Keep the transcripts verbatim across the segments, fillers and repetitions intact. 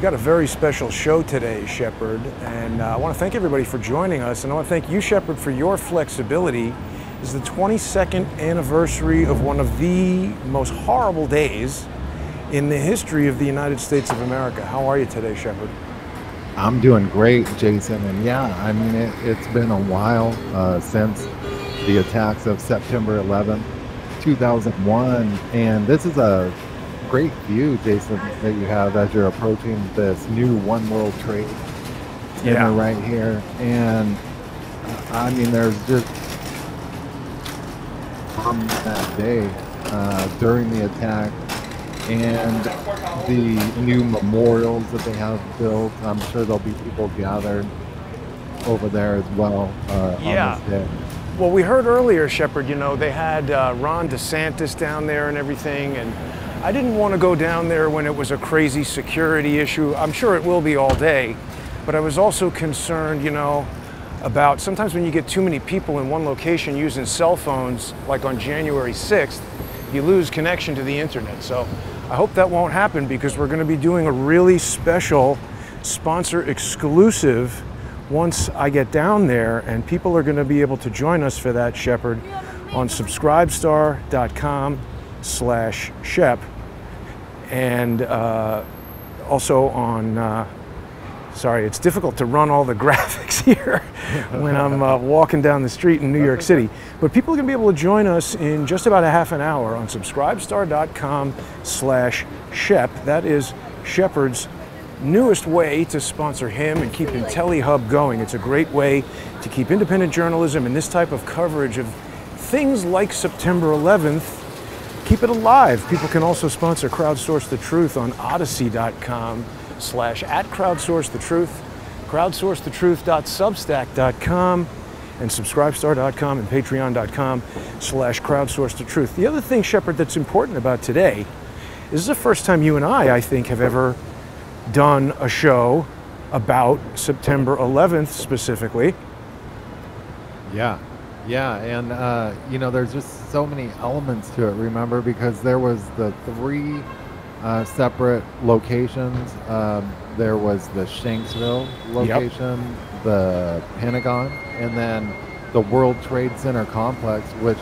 We got a very special show today, Shepard, and uh, I want to thank everybody for joining us, and I want to thank you, Shepard, for your flexibility. This is the twenty-second anniversary of one of the most horrible days in the history of the United States of America. How are you today, Shepard? I'm doing great, Jason, and yeah, I mean, it, it's been a while uh, since the attacks of September eleventh, two thousand one, and this is a great view, Jason, that you have as you're approaching this new One World Trade Center Yeah. right here. And I mean, there's just on that day uh, during the attack and the new memorials that they have built. I'm sure there'll be people gathered over there as well uh, Yeah. on this day. Well, we heard earlier, Shepard, you know, they had uh, Ron DeSantis down there and everything, and I didn't want to go down there when it was a crazy security issue. I'm sure it will be all day, but I was also concerned, you know, about sometimes when you get too many people in one location using cell phones, like on January sixth, you lose connection to the internet. So I hope that won't happen, because we're going to be doing a really special sponsor exclusive once I get down there, and people are going to be able to join us for that, Shepard, on subscribestar.com slash shep, and uh, also on uh, sorry, it's difficult to run all the graphics here when I'm uh, walking down the street in New York City, but people are going to be able to join us in just about a half an hour on subscribestar.com slash shep. That is Shepard's newest way to sponsor him and keep IntelliHub going. It's a great way to keep independent journalism and this type of coverage of things like September eleventh, keep it alive. People can also sponsor Crowdsource the Truth on odyssey.com slash at Crowdsource the Truth, crowdsource the truth dot substack dot com, and subscribestar dot com and patreon.com slash crowdsource the truth. The other thing, Shepard, that's important about today is this is the first time you and I, I think, have ever done a show about September eleventh specifically. Yeah, yeah, and uh, you know, there's just so many elements to it, remember, because there was the three uh, separate locations. Um, there was the Shanksville location, yep. the Pentagon, and then the World Trade Center complex, which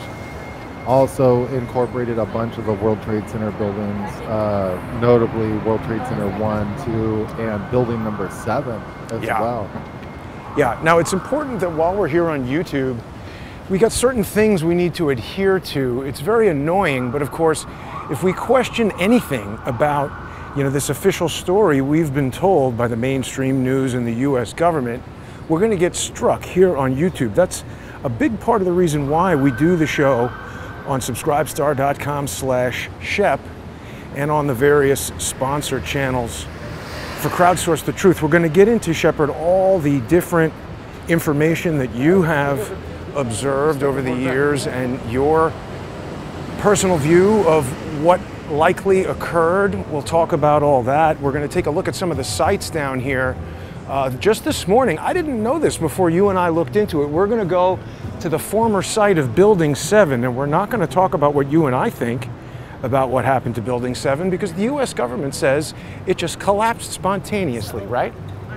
also incorporated a bunch of the World Trade Center buildings, uh, notably World Trade Center one, two, and building number seven as Yeah. well. Yeah, now it's important that while we're here on YouTube, we got certain things we need to adhere to. It's very annoying, but of course, if we question anything about, you know, this official story we've been told by the mainstream news and the U S government, we're going to get struck here on YouTube. That's a big part of the reason why we do the show on subscribestar.com slash shep and on the various sponsor channels for Crowdsource the Truth. We're going to get into, Shepard, all the different information that you have observed over the years and your personal view of what likely occurred. We'll talk about all that. We're going to take a look at some of the sites down here. Uh, just this morning, I didn't know this before you and I looked into it. We're going to go to the former site of Building seven, and we're not going to talk about what you and I think about what happened to Building seven, because the U S government says it just collapsed spontaneously, right?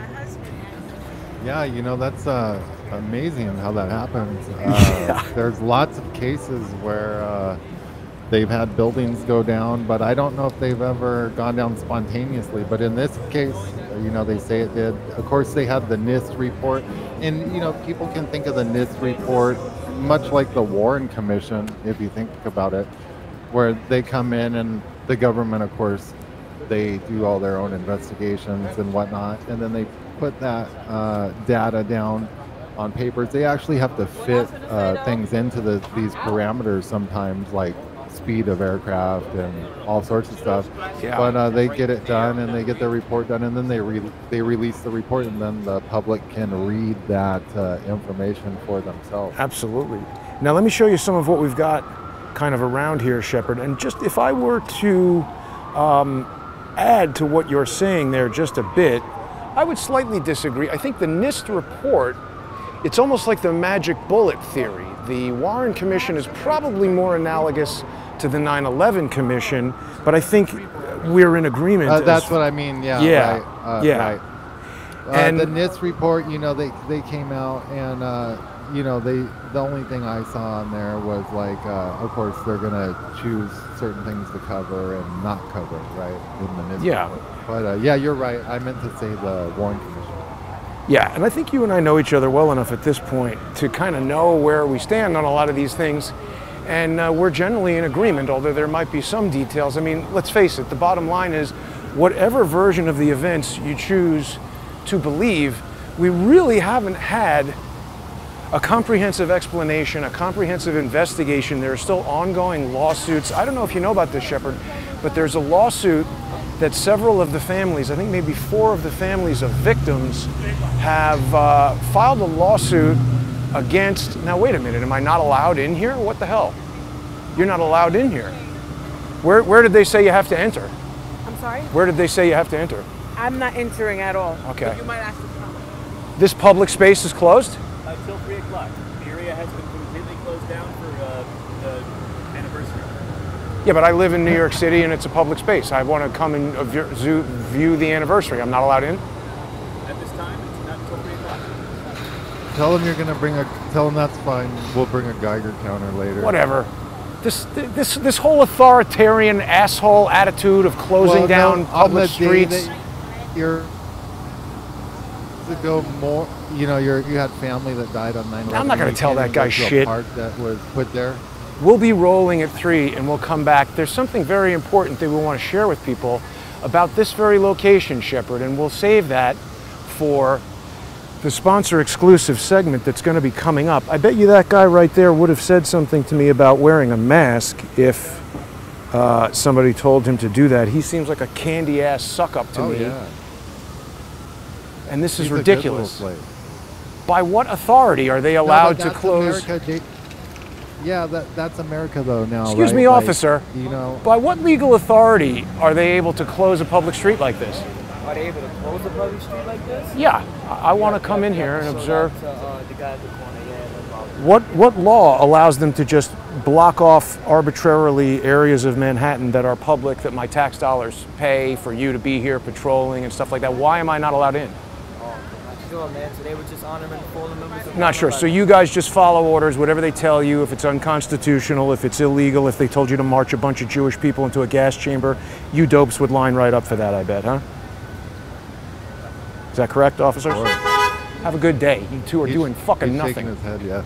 Yeah, you know, that's uh, amazing how that happens. Uh, Yeah. There's lots of cases where uh, they've had buildings go down, but I don't know if they've ever gone down spontaneously. But in this case, you know, they say it did. Of course, they had the NIST report. And, you know, people can think of the NIST report much like the Warren Commission, if you think about it, where they come in and the government, of course, they do all their own investigations and whatnot, and then they put that uh, data down on papers. They actually have to fit uh, things into the, these parameters sometimes, like speed of aircraft and all sorts of stuff. Yeah. But uh, they get it done, and they get their report done, and then they re they release the report, and then the public can read that uh, information for themselves. Absolutely. Now let me show you some of what we've got kind of around here, Shepard. And just if I were to um, add to what you're saying there just a bit, I would slightly disagree. I think the NIST report, it's almost like the magic bullet theory. The Warren Commission is probably more analogous to the nine eleven Commission, but I think we're in agreement. Uh, as- that's what I mean. Yeah. Yeah, Right, uh, yeah. Right. Uh, And- the NIST report, you know, they they came out and uh, you know they the only thing I saw on there was like, uh, of course, they're gonna choose certain things to cover and not cover, right? In the NIST Yeah. report. But uh, yeah, you're right. I meant to say the Warren Commission. Yeah, and I think you and I know each other well enough at this point to kind of know where we stand on a lot of these things. And uh, we're generally in agreement, although there might be some details. I mean, let's face it, the bottom line is whatever version of the events you choose to believe, we really haven't had a comprehensive explanation, a comprehensive investigation. There are still ongoing lawsuits. I don't know if you know about this, Shepard, but there's a lawsuit that several of the families, I think maybe four of the families of victims, have uh, filed a lawsuit against, now wait a minute, am I not allowed in here? What the hell? You're not allowed in here. Where, where did they say you have to enter? I'm sorry? Where did they say you have to enter? I'm not entering at all. Okay. But you might ask to come. This public space is closed? Until three o'clock. The area has been completely closed down for uh, the anniversary. Yeah, but I live in New York City and it's a public space. I want to come and uh, view, zoo- view the anniversary. I'm not allowed in? At this time, it's not until three o'clock. Tell them you're gonna bring a. Tell them that's fine. We'll bring a Geiger counter later. Whatever. This, this, this whole authoritarian asshole attitude of closing Well, down no, public on the day streets. that you're to go more. You know, you're you had family that died on nine eleven. I'm not gonna You tell can't that even guy go to a shit. Park that was put there. We'll be rolling at three and we'll come back. There's something very important that we want to share with people about this very location, Shepard, and we'll save that for the sponsor exclusive segment that's going to be coming up. I bet you that guy right there would have said something to me about wearing a mask if uh, somebody told him to do that. He seems like a candy ass suck up to Oh me. yeah. And this is He's a good little ridiculous. place. By what authority are they No, but allowed to that's close? America, Jake. Yeah, that that's America though now. Excuse right? me, Like, officer. You know. By what legal authority are they able to close a public street like this? Are they able to close the public street like this? Yeah, I, I want to come in here and So observe. that's, uh, uh, the guy at the corner, yeah, no problem. What what law allows them to just block off arbitrarily areas of Manhattan that are public, that my tax dollars pay for you to be here patrolling and stuff like that? Why am I not allowed in? Oh, I'm not sure, man. So they were just honoring fallen members of Not sure. So you guys just follow orders, whatever they tell you. If it's unconstitutional, if it's illegal, if they told you to march a bunch of Jewish people into a gas chamber, you dopes would line right up for that, I bet, huh? Is that correct, officers? Sure. Have a good day. You two are He's- doing fucking he's nothing. shaking his head, yeah.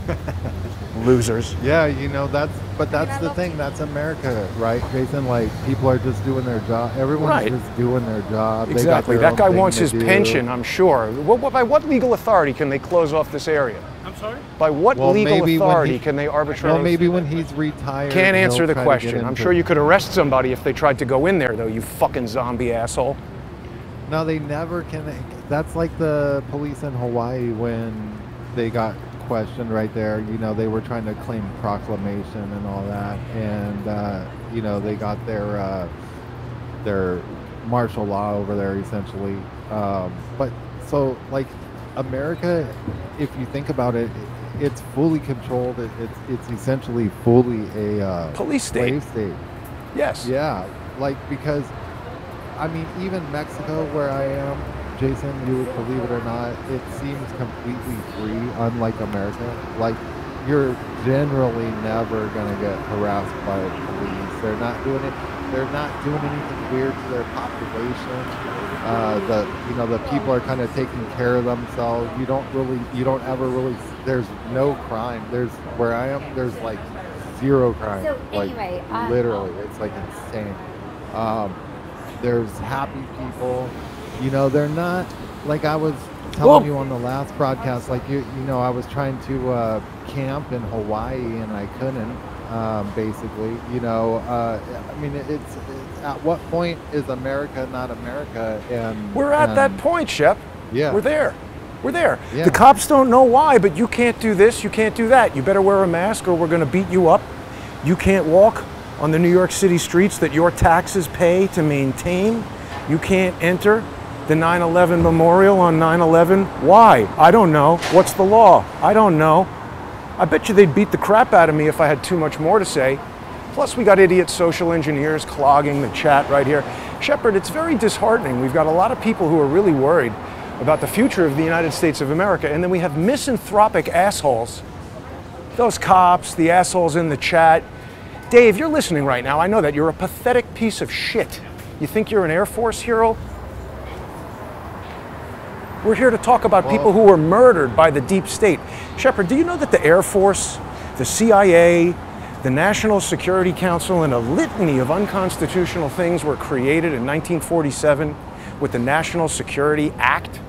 Losers. Yeah, you know that's, but that's the thing. That's America, right, Jason? Like people are just doing their job. Everyone's Right. just doing their job. They got Exactly. their That own guy thing wants to his do. pension, I'm sure. What, what, by what legal authority can they close off this area? I'm sorry? By what Well, legal maybe when authority he- can they arbitrarily? Well, maybe when he's retired. Can't he'll answer the try to get question. I'm into- sure you could arrest somebody if they tried to go in there, though, you fucking zombie asshole. No, they never can. That's like the police in Hawaii when they got questioned right there. You know, they were trying to claim proclamation and all that, and uh, you know they got their uh, their martial law over there essentially. Um, but so like America, if you think about it, it's fully controlled. It, it's it's essentially fully a uh, Police state. slave state. Yes. Yeah, like because I mean, even Mexico, where I am, Jason, you would believe it or not, it seems completely free, unlike America. Like, you're generally never gonna get harassed by the police. They're not doing it. They're not doing anything weird to their population. Uh, the you know the people are kind of taking care of themselves. You don't really, you don't ever really. There's no crime. There's where I am. There's like zero crime. So like anyway, uh, literally, it's like insane. Um, there's happy people. You know, they're not like I was telling Well- you on the last broadcast. Like you, you know, I was trying to uh, camp in Hawaii and I couldn't. Um, basically, you know, uh, I mean, it's, it's at what point is America not America? And We're at and- that point, Shep. Yeah. We're there. We're there. Yeah. The cops don't know why, but you can't do this, you can't do that. You better wear a mask or we're going to beat you up. You can't walk on the New York City streets that your taxes pay to maintain. You can't enter the nine eleven memorial on nine eleven. Why? I don't know. What's the law? I don't know. I bet you they'd beat the crap out of me if I had too much more to say. Plus, we got idiot social engineers clogging the chat right here. Shepard, it's very disheartening. We've got a lot of people who are really worried about the future of the United States of America, and then we have misanthropic assholes. Those cops, the assholes in the chat. Dave, you're listening right now. I know that. You're a pathetic piece of shit. You think you're an Air Force hero? We're here to talk about people who were murdered by the deep state. Shepard, do you know that the Air Force, the C I A, the National Security Council, and a litany of unconstitutional things were created in nineteen forty-seven with the National Security Act?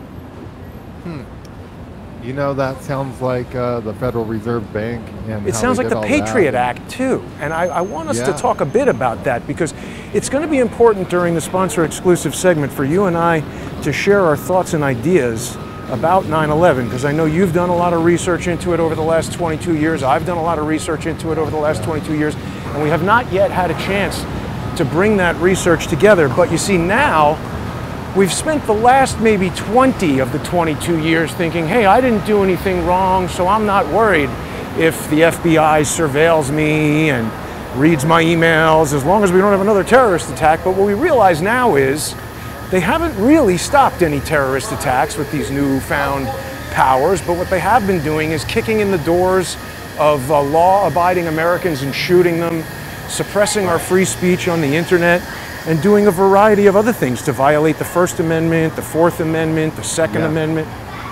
Hmm. You know, that sounds like uh, the Federal Reserve Bank. And it how sounds they like did the all Patriot that. Act, too. And I, I want us Yeah. to talk a bit about that because it's going to be important during the sponsor exclusive segment for you and I to share our thoughts and ideas about nine eleven, because I know you've done a lot of research into it over the last twenty-two years. I've done a lot of research into it over the last twenty-two years, and we have not yet had a chance to bring that research together. But you see, now we've spent the last maybe twenty of the twenty-two years thinking, hey, I didn't do anything wrong, so I'm not worried if the F B I surveils me and reads my emails, as long as we don't have another terrorist attack. But what we realize now is they haven't really stopped any terrorist attacks with these newfound powers, but what they have been doing is kicking in the doors of uh, law-abiding Americans and shooting them, suppressing our free speech on the internet, and doing a variety of other things to violate the First Amendment, the Fourth Amendment, the Second Yeah. Amendment.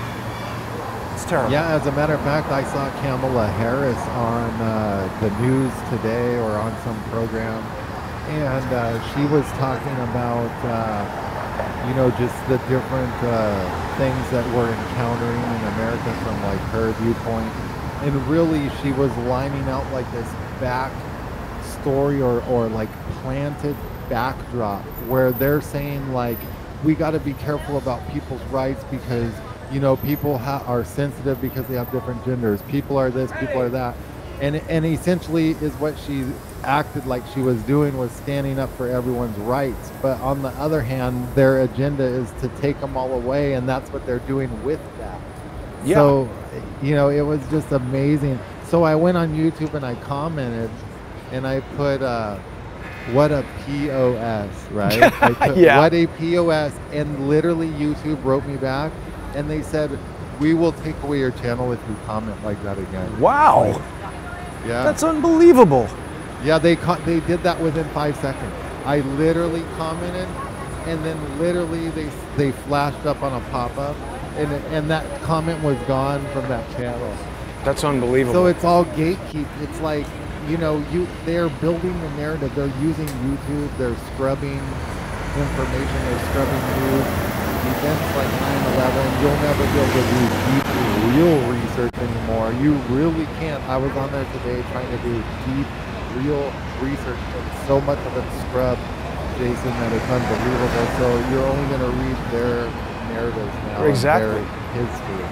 It's terrible. Yeah, as a matter of fact, I saw Kamala Harris on uh, the news today or on some program, and uh, she was talking about, uh, you know, just the different uh, things that we're encountering in America from like her viewpoint. And really, she was lining out like this back story or, or like planted backdrop where they're saying like, we got to be careful about people's rights because, you know, people ha- are sensitive because they have different genders. People are this, people are that. And, and essentially is what she acted like she was doing was standing up for everyone's rights. But on the other hand, their agenda is to take them all away, and that's what they're doing with that. Yeah. So, you know, it was just amazing. So I went on YouTube and I commented, and I put, uh, what a P O S, right? I put, Yeah. what a P O S, and literally YouTube wrote me back, and they said, we will take away your channel if you comment like that again. Wow. Yeah. That's unbelievable. Yeah, they co- they did that within five seconds. I literally commented, and then literally they they flashed up on a pop-up, and and that comment was gone from that channel. That's unbelievable. So it's all gatekeep. It's like, you know, you they're building the narrative. They're using YouTube. They're scrubbing information. They're scrubbing news. Events like nine eleven, you'll never be able to do deep, real research anymore. You really can't. I was on there today trying to do deep, real research, and so much of it's scrubbed, Jason, that it's unbelievable. So you're only going to read their narratives now. Exactly. And their history.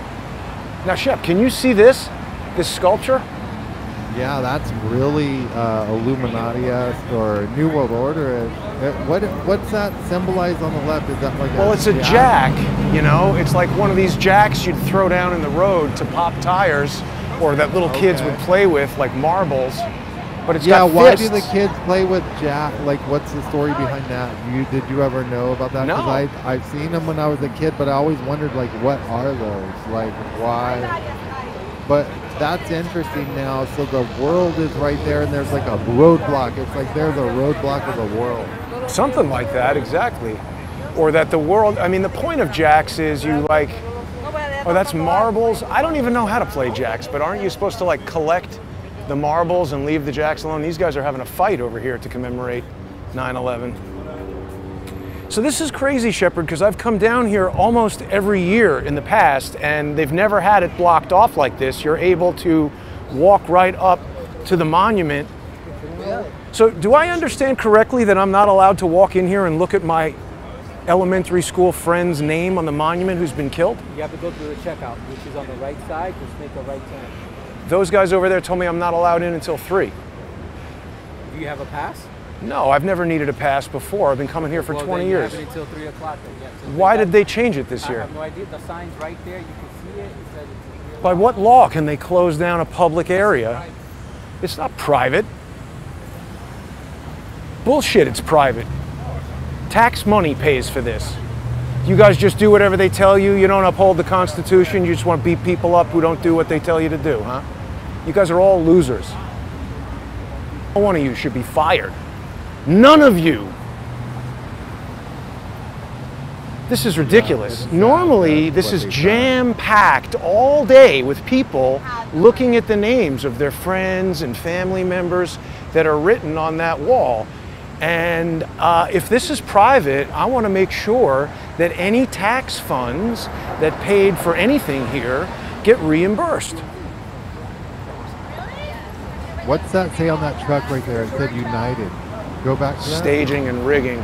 Now, Shep, can you see this? This sculpture? Yeah, that's really uh, Illuminati-esque or New World Order-ish. Uh, What what's that symbolized on the left? Is that like Well, a it's a jack, you know? It's like one of these jacks you'd throw down in the road to pop tires, or that little kids Okay. would play with, like marbles. But it's Yeah, got why fists. do the kids play with jack? Like, what's the story behind that? You did you ever know about that? No. I I've seen them when I was a kid, but I always wondered like, what are those? Like, why? But that's interesting now. So the world is right there, and there's like a roadblock. It's like they're the roadblock of the world. Something like that, exactly. Or that the world, I mean, the point of jacks is you like, oh, that's marbles? I don't even know how to play jacks, but aren't you supposed to like collect the marbles and leave the jacks alone? These guys are having a fight over here to commemorate nine eleven. So this is crazy, Shepard, because I've come down here almost every year in the past, and they've never had it blocked off like this. You're able to walk right up to the monument. So do I understand correctly that I'm not allowed to walk in here and look at my elementary school friend's name on the monument who's been killed? You have to go through the checkout, which is on the right side. Just make a right turn. Those guys over there told me I'm not allowed in until three. Do you have a pass? No, I've never needed a pass before. I've been coming here for Well, twenty then you years. have it until three o'clock. Then, yeah. So Why that- did they change it this I year? have no idea. The sign's right there. You can see it. It says it's By what law can they close down a public area? private. It's not private. Bullshit, it's private. Tax money pays for this. You guys just do whatever they tell you. You don't uphold the Constitution. You just want to beat people up who don't do what they tell you to do, huh? You guys are all losers. One of you should be fired. None of you. This is ridiculous. Yeah, Normally, that's this what is they jam-packed all day with people looking at the names of their friends and family members that are written on that wall. And uh, if this is private, I want to make sure that any tax funds that paid for anything here get reimbursed. What's that say on that truck right there? It said United. Go back to that. Staging and rigging.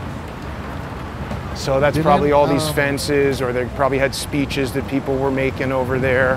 So that's Didn't, probably all these um, fences, or they probably had speeches that people were making over there.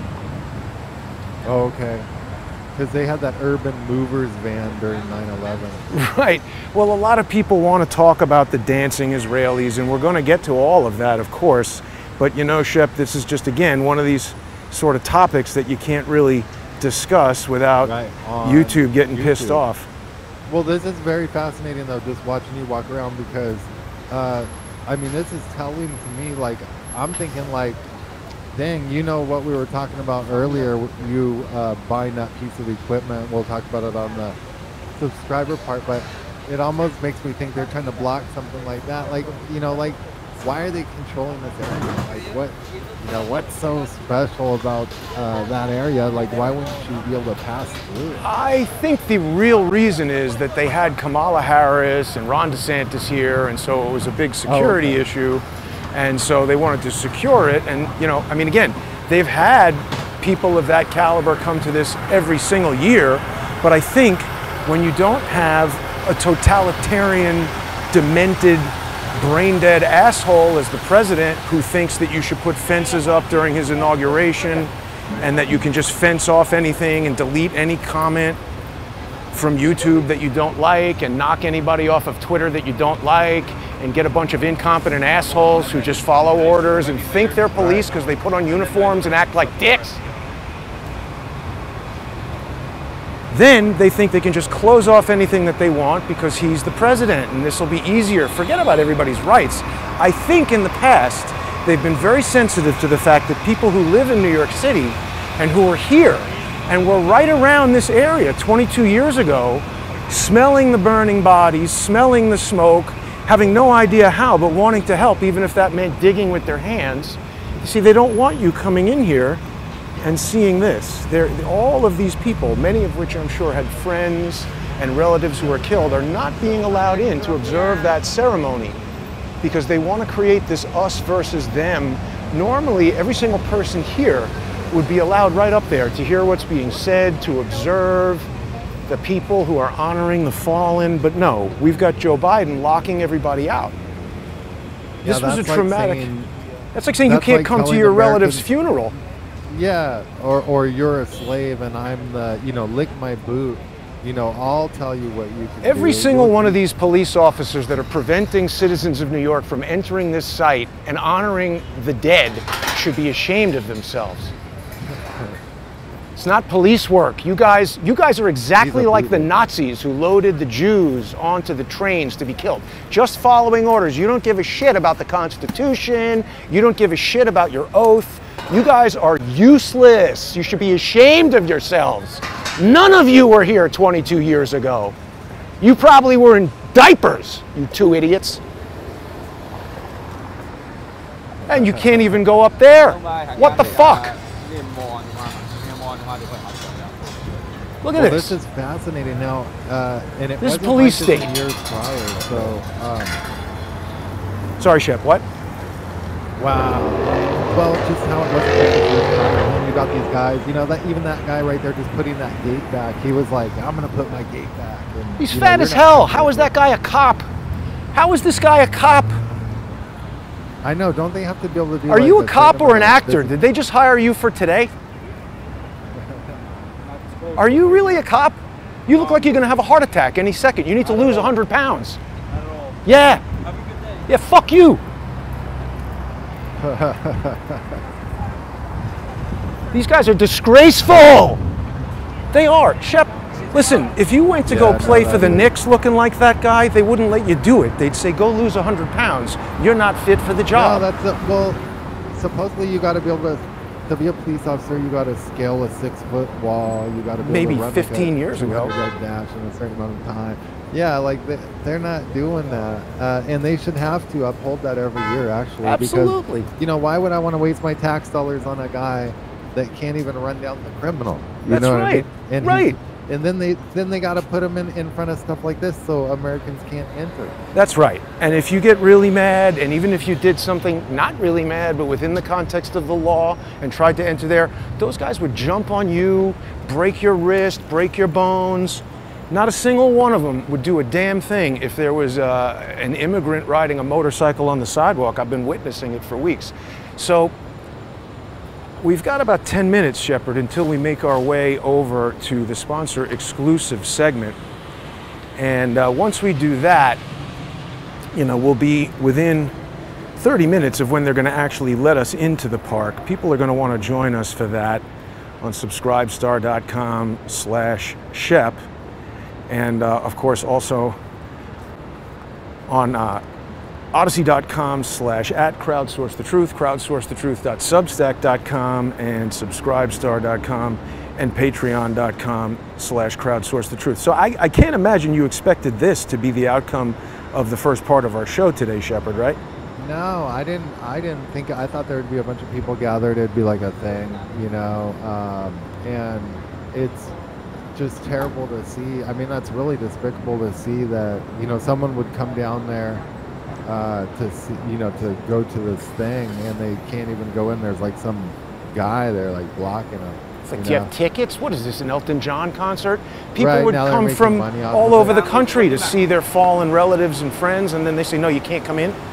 Oh, okay. Because they had that urban movers van during nine eleven. Right. Well, a lot of people want to talk about the dancing Israelis, and we're going to get to all of that, of course. But you know, Shep, this is just, again, one of these sort of topics that you can't really discuss without Right, on YouTube getting YouTube. pissed off. Well, this is very fascinating, though, just watching you walk around because, uh, I mean, this is telling to me, like, I'm thinking, like, dang, you know what we were talking about earlier, you uh, buying that piece of equipment. We'll talk about it on the subscriber part, but it almost makes me think they're trying to block something like that. Like, you know, like, why are they controlling this area? Like, what, you know, what's so special about uh, that area? Like, why wouldn't you be able to pass through it? I think the real reason is that they had Kamala Harris and Ron DeSantis here, and so it was a big security okay. issue. And so they wanted to secure it. And, you know, I mean, again, they've had people of that caliber come to this every single year. But I think when you don't have a totalitarian, demented, brain-dead asshole as the president who thinks that you should put fences up during his inauguration and that you can just fence off anything and delete any comment from YouTube that you don't like and knock anybody off of Twitter that you don't like and get a bunch of incompetent assholes who just follow orders and think they're police because they put on uniforms and act like dicks. Then they think they can just close off anything that they want because he's the president and this will be easier. Forget about everybody's rights. I think in the past, they've been very sensitive to the fact that people who live in New York City and who are here and were right around this area twenty-two years ago, smelling the burning bodies, smelling the smoke, having no idea how, but wanting to help, even if that meant digging with their hands. You see, they don't want you coming in here and seeing this. They're, all of these people, many of which I'm sure had friends and relatives who were killed, are not being allowed in to observe that ceremony because they want to create this us versus them. Normally, every single person here would be allowed right up there to hear what's being said, to observe the people who are honoring the fallen. But no, we've got Joe Biden locking everybody out. Yeah, This was a that's like traumatic. saying- that's like saying you that's can't like come to telling your relative's Americans- funeral. Yeah, or or you're a slave and I'm the, you know, lick my boot. You know, I'll tell you what you can do. Every single You'll- one of these police officers that are preventing citizens of New York from entering this site and honoring the dead should be ashamed of themselves. It's not police work. You guys, you guys are exactly He's a like the bootleg. Nazis who loaded the Jews onto the trains to be killed. Just following orders. You don't give a shit about the Constitution. You don't give a shit about your oath. You guys are useless. You should be ashamed of yourselves. None of you were here twenty-two years ago. You probably were in diapers, you two idiots. And you can't even go up there. What the fuck? Look at Well, this. this is fascinating now, uh, and it This is wasn't police like this state. years prior. So, um, Sorry, Shep, what? wow. Well, just how it wasn't like this years prior. And then you got these guys, you know, that even that guy right there just putting that gate back. He was like, "I'm gonna put my gate back." And, He's you know, fat you're as not hell. gonna How do is that it. guy a cop? How is this guy a cop? I know. Don't they have to be able to do? Are like, you a a cop certain or an amount of actor? business? Did they just hire you for today? Are you really a cop? You look like you're gonna have a heart attack any second. You need to lose one hundred pounds. Not at all. Yeah. Have a good day. Yeah, fuck you. These guys are disgraceful. They are. Shep, Listen, if you went to Yeah, go no, play for that the is- Knicks looking like that guy, they wouldn't let you do it. They'd say, go lose one hundred pounds. You're not fit for the No, job. that's a, well. Supposedly, you got to be able to to be a police officer. You got to scale a six foot wall. You got to be Maybe able to run fifteen like a years ago. two hundred yard dash in a certain amount of time. Yeah, like they, they're not doing that, uh, and they should have to uphold that every year. Actually, Absolutely. Because, you know, why would I want to waste my tax dollars on a guy that can't even run down the criminal? You That's know what I right. mean? And Right. he's- And then they then they got to put him in, in front of stuff like this so Americans can't enter. That's right. And if you get really mad, and even if you did something not really mad, but within the context of the law and tried to enter there, those guys would jump on you, break your wrist, break your bones. Not a single one of them would do a damn thing if there was uh, an immigrant riding a motorcycle on the sidewalk. I've been witnessing it for weeks. So we've got about ten minutes, Shepard, until we make our way over to the sponsor exclusive segment. And uh, once we do that, you know, we'll be within thirty minutes of when they're going to actually let us into the park. People are going to want to join us for that on subscribestar.com slash shep. And uh, of course, also on uh, odyssey.com slash at crowdsource the truth, crowdsourcethetruth.substack dot com, and subscribestar.com and patreon.com slash crowdsource the truth. So I, I can't imagine you expected this to be the outcome of the first part of our show today, Shepard, right? No, I didn't. I didn't think. I thought there would be a bunch of people gathered. It'd be like a thing, you know. Um, and it's just terrible to see. I mean, that's really despicable to see that, you know, someone would come down there uh, to see, you know, to go to this thing, and they can't even go in. There's like some guy there, like blocking them. It's like, you do you know? have tickets? What is this, an Elton John concert? People Right, would now they're come making from money off all of over it. the country to see their fallen relatives and friends, and then they say, no, you can't come in.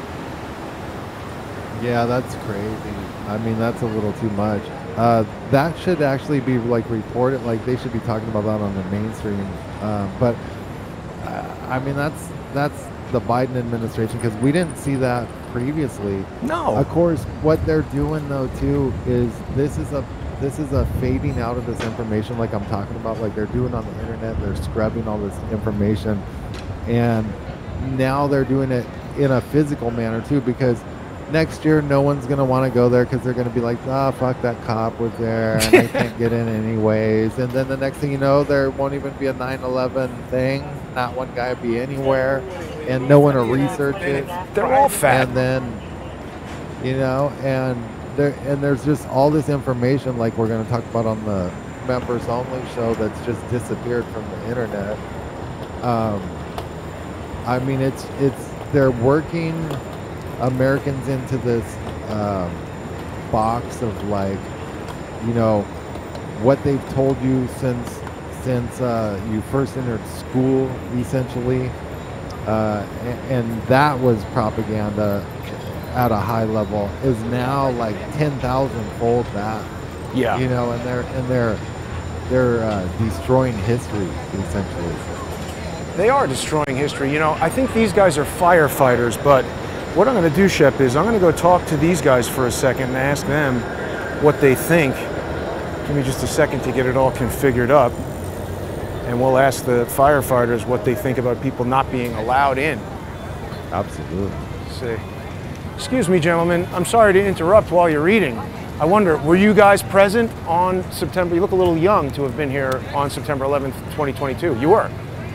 Yeah, that's crazy. I mean, that's a little too much. Uh, that should actually be like reported. Like they should be talking about that on the mainstream. Um, but uh, I mean, that's that's the Biden administration, because we didn't see that previously. No. Of course, what they're doing though too is this is a this is a fading out of this information, like I'm talking about. Like they're doing on the internet, they're scrubbing all this information, and now they're doing it in a physical manner too, because next year no one's going to want to go there because they're going to be like, ah, oh, fuck, that cop was there and I can't get in anyways. And then the next thing you know, there won't even be a nine eleven thing. Not one guy will be anywhere, and no one will research it. They're all fat. And then, you know, and there and there's just all this information, like we're going to talk about on the members only show, that's just disappeared from the internet. Um, I mean, it's it's they're working Americans into this um, box of, like, you know, what they've told you since since uh, you first entered school, essentially, uh, and, and that was propaganda at a high level, is now like ten thousand fold that. Yeah. You know, and they're and they're they're uh, destroying history, essentially. They are destroying history. You know, I think these guys are firefighters, but what I'm going to do, Shep, is I'm going to go talk to these guys for a second and ask them what they think. Give me just a second to get it all configured up, and we'll ask the firefighters what they think about people not being allowed in. Absolutely. Let's see. Excuse me, gentlemen. I'm sorry to interrupt while you're eating. I wonder, were you guys present on September? You look a little young to have been here on September eleventh, twenty twenty-two. You were.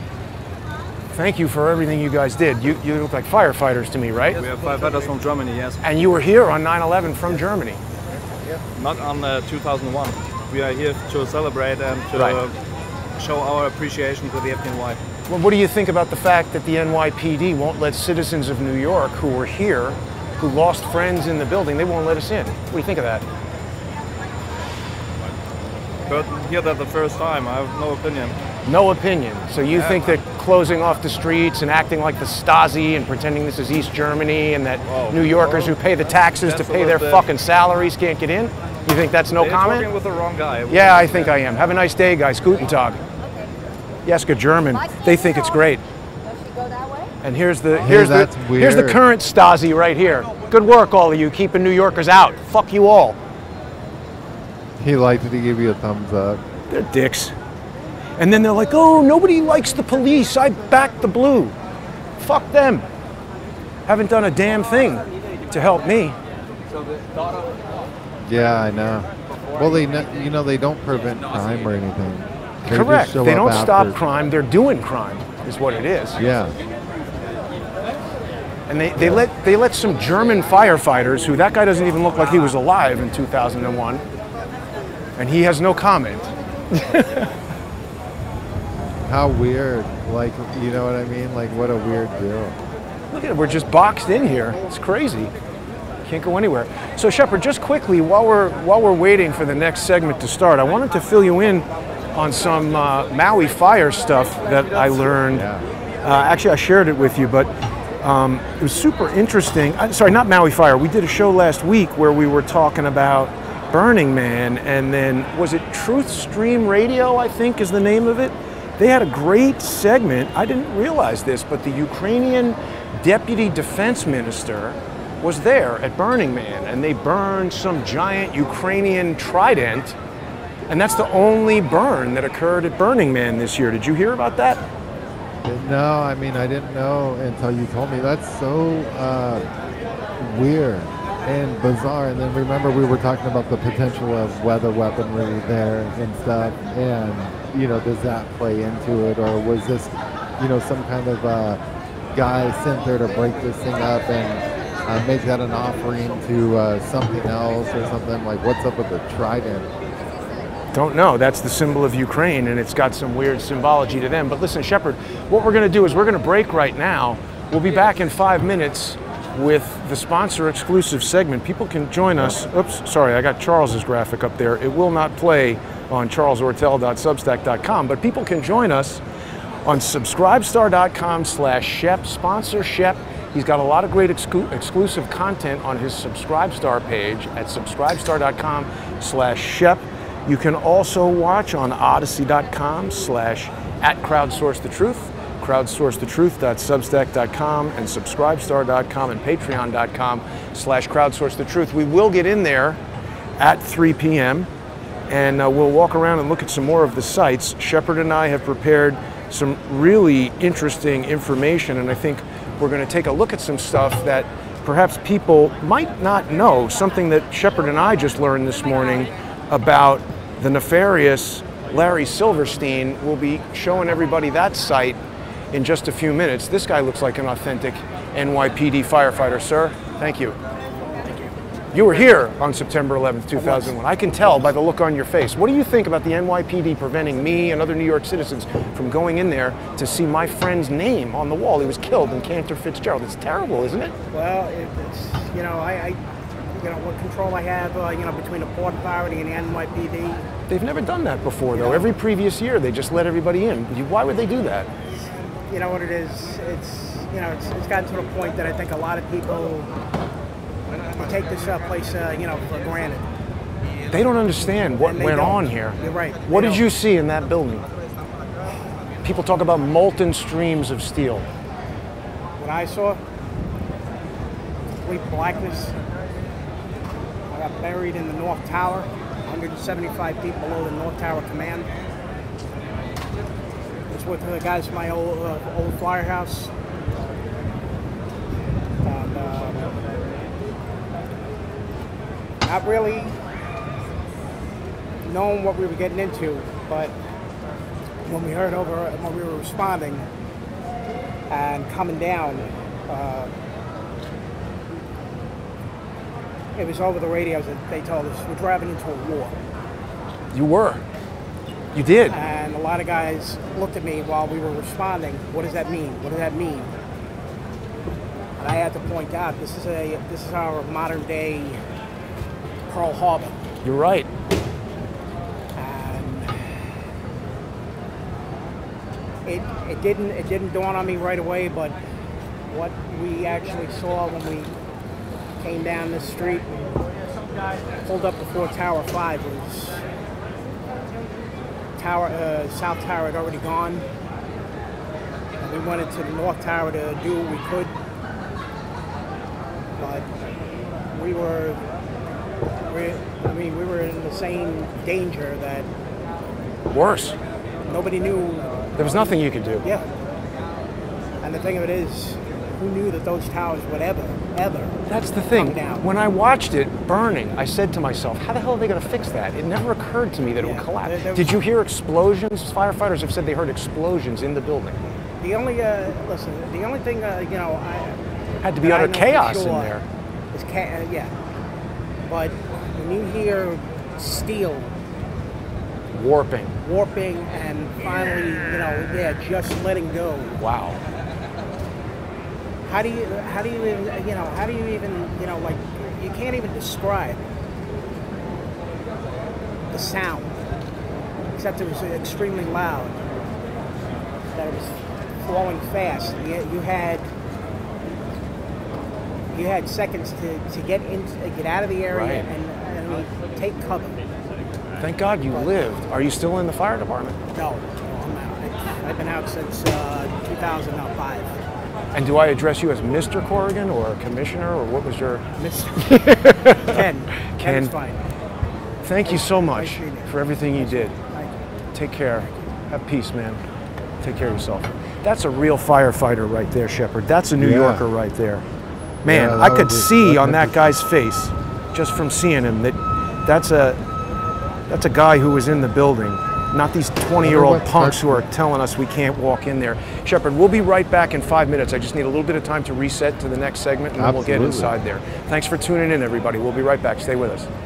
Thank you for everything you guys did. You, you look like firefighters to me, right? We have firefighters from Germany, yes. And you were here on nine eleven from Germany. Not on uh, two thousand one. We are here to celebrate and to Right. uh, show our appreciation to the F D N Y. Well, what do you think about the fact that the N Y P D won't let citizens of New York who were here, who lost friends in the building, they won't let us in? What do you think of that? But here that the first time, I have no opinion. No opinion. So you Yeah. think that closing off the streets and acting like the Stasi and pretending this is East Germany and that Whoa. New Yorkers Whoa. who pay the taxes to That's a pay their little bit- fucking salaries can't get in? You think that's no They're comment? talking with the wrong guy. Yeah, I think I am. Have a nice day, guys. Guten Tag. Jeska German. They think it's great. Does she go that way? And here's the here's the that's here's the weird. current Stasi right here. Good work, all of you, keeping New Yorkers out. Fuck you all. He liked it. He gave you a thumbs up. They're dicks. And then they're like, oh, nobody likes the police. I back the blue. Fuck them. Haven't done a damn thing to help me. Yeah, I know. Well, they kn- you know they don't prevent crime or anything. They just Correct. show They up don't stop after. crime. They're doing crime, is what it is. Yeah. And they, they let they let some German firefighters, who that guy doesn't even look like he was alive in two thousand one, and he has no comment. How weird. Like, you know what I mean? Like, what a weird deal. Look at it, we're just boxed in here. It's crazy. Can't go anywhere. So Shepard, just quickly, while we're while we're waiting for the next segment to start, I wanted to fill you in on some uh, Maui fire stuff that I learned. Yeah. Uh, actually, I shared it with you, but um, it was super interesting. Uh, sorry, not Maui Fire. We did a show last week where we were talking about Burning Man, and then was it Truth Stream Radio, I think is the name of it? They had a great segment. I didn't realize this, but the Ukrainian deputy defense minister was there at Burning Man, and they burned some giant Ukrainian trident, and that's the only burn that occurred at Burning Man this year. Did you hear about that? No, I mean, I didn't know until you told me. That's so uh, weird and bizarre. And then remember, we were talking about the potential of weather weaponry there and stuff. And, you know, does that play into it? Or was this, you know, some kind of uh, guy sent there to break this thing up and uh, make that an offering to uh, something else or something? Like, what's up with the trident? Don't know. That's the symbol of Ukraine, and it's got some weird symbology to them. But listen, Shepard, what we're going to do is we're going to break right now. We'll be back in five minutes with the sponsor exclusive segment. People can join us. Oops, sorry, I got Charles's graphic up there. It will not play on charles ortel dot substack dot com, but people can join us on subscribestar dot com slash Shep. Sponsor Shep. He's got a lot of great exclu- exclusive content on his Subscribestar page at subscribestar dot com slash Shep. You can also watch on odyssey dot com slash at crowdsource the truth, crowdsource the truth dot substack dot com, and subscribestar dot com and patreon dot com slash crowdsource the truth. We will get in there at three p.m. and uh, we'll walk around and look at some more of the sites. Shepard and I have prepared some really interesting information, and I think we're going to take a look at some stuff that perhaps people might not know, something that Shepard and I just learned this morning about the nefarious Larry Silverstein. We'll be showing everybody that site in just a few minutes. This guy looks like an authentic N Y P D firefighter, sir. Thank you. Thank you. You were here on September eleventh, two thousand one. I can tell by the look on your face. What do you think about the N Y P D preventing me and other New York citizens from going in there to see my friend's name on the wall? He was killed in Cantor Fitzgerald. It's terrible, isn't it? Well, it, it's, you know, I, I, you know, what control I have, uh, you know, between the Port Authority and the N Y P D. They've never done that before, though. know. Every previous year, they just let everybody in. Why would they do that? You know what it is? It's, you know, it's, it's gotten to the point that I think a lot of people take this uh, place, uh, you know, for granted. They don't understand what And they went don't. on here. You're right. What They did don't. you see in that building? People talk about molten streams of steel. What I saw, complete blackness. I got buried in the North Tower, one hundred seventy-five feet below the North Tower Command. It's with the guys from my old uh, old firehouse. And, uh, not really knowing what we were getting into, but when we heard over, when we were responding and coming down, uh, it was over the radios that they told us we're driving into a war. You were. You did. And a lot of guys looked at me while we were responding. What does that mean? What does that mean? And I had to point out this is a this is our modern day Pearl Harbor. You're right. And it it didn't it didn't dawn on me right away, but what we actually saw when we came down this street, pulled up before Tower Five, was Tower uh, South Tower had already gone. And we went into the North Tower to do what we could, but we were, we, I mean, we were in the same danger that Worse. Nobody knew. There was nothing you could do. Yeah. And the thing of it is, who knew that those towers would ever, ever That's the thing. come down? When I watched it burning, I said to myself, how the hell are they going to fix that? It never occurred to me that it Yeah, would collapse. there- there Did was- you hear explosions? Firefighters have said they heard explosions in the building. The only, uh, listen, the only thing, uh, you know, I Had to be that I utter know for chaos in sure there. Is ca- uh, yeah. But when you hear steel Warping. warping and finally, you know, yeah, just letting go. Wow. How do you, how do you even, you know, how do you even, you know, like, you can't even describe the sound, except it was extremely loud. That it was flowing fast. You, you had, you had seconds to, to get in, to get out of the area Right. and, and take cover. Thank God you lived. Are you still in the fire department? No, no, I'm out. I- I've been out since uh, two thousand five. And do I address you as Mister Corrigan or Commissioner, or what was your... Mister Ken. Ken. Ken's fine. Thank you so much Nice meeting you. for everything you did. Thank you. Take care. Have peace, man. Take care of yourself. That's a real firefighter right there, Shepard. That's a New Yeah. Yorker right there. Man, Yeah, I that could was- see that's on that guy's interesting. face, just from seeing him, that that's a that's a guy who was in the building, not these twenty-year-old what punks part- who are telling us we can't walk in there. Shepard, we'll be right back in five minutes. I just need a little bit of time to reset to the next segment, and then we'll get Absolutely. inside there. Thanks for tuning in, everybody. We'll be right back. Stay with us.